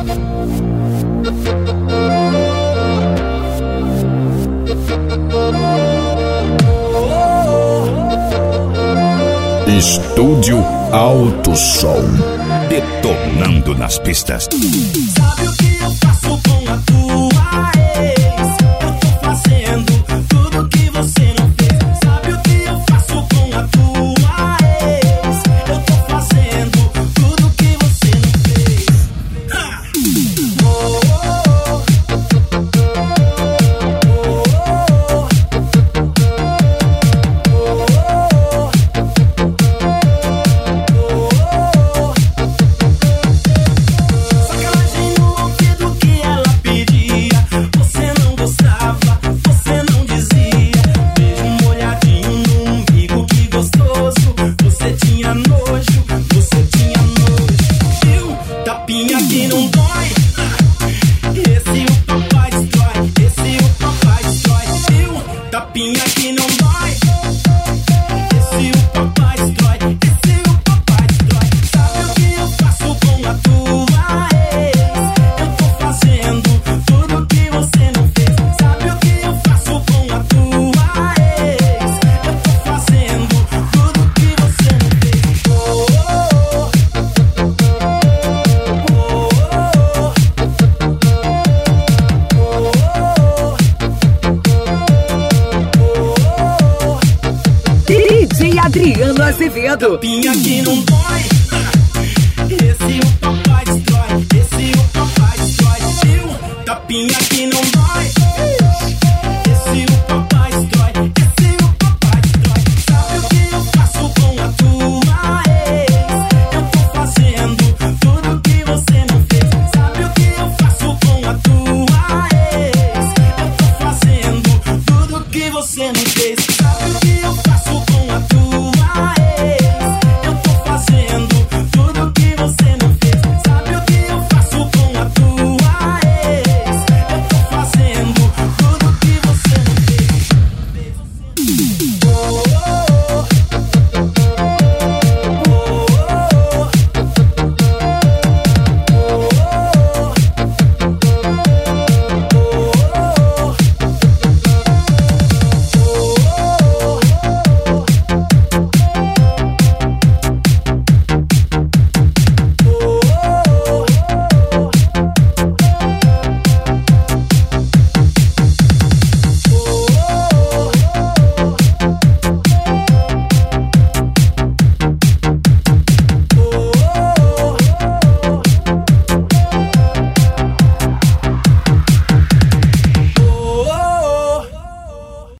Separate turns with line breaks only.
Estúdio Alto Som, detonando nas pistas.
Sabe o que eu faço com a tua ex? Eu tô fazendo tudo que você não fez. Sabe o que eu faço com a tua ex? Eu tô fazendo tudo que você não fez. Ha! Oh, oh, sacanagem no ouvido que ela pedia. Você não gostava, você não dizia. Beijo molhadinho no umbigo, que gostoso. Você tinha nojo, você tinha nojo. Viu? Tapinha que não dói. Esse o papai destrói, esse o papai destrói. Viu? Tapinha que não dói. Esse o papai destrói, esse o papai destrói. Sabe o que eu faço com a tua ex? Eu tô fazendo tudo que você não fez. Sabe o que eu faço com a tua ex? Eu tô fazendo tudo que você não fez. Oh, oh,
DJ Adriano Azevedo.
tapinha que não dói.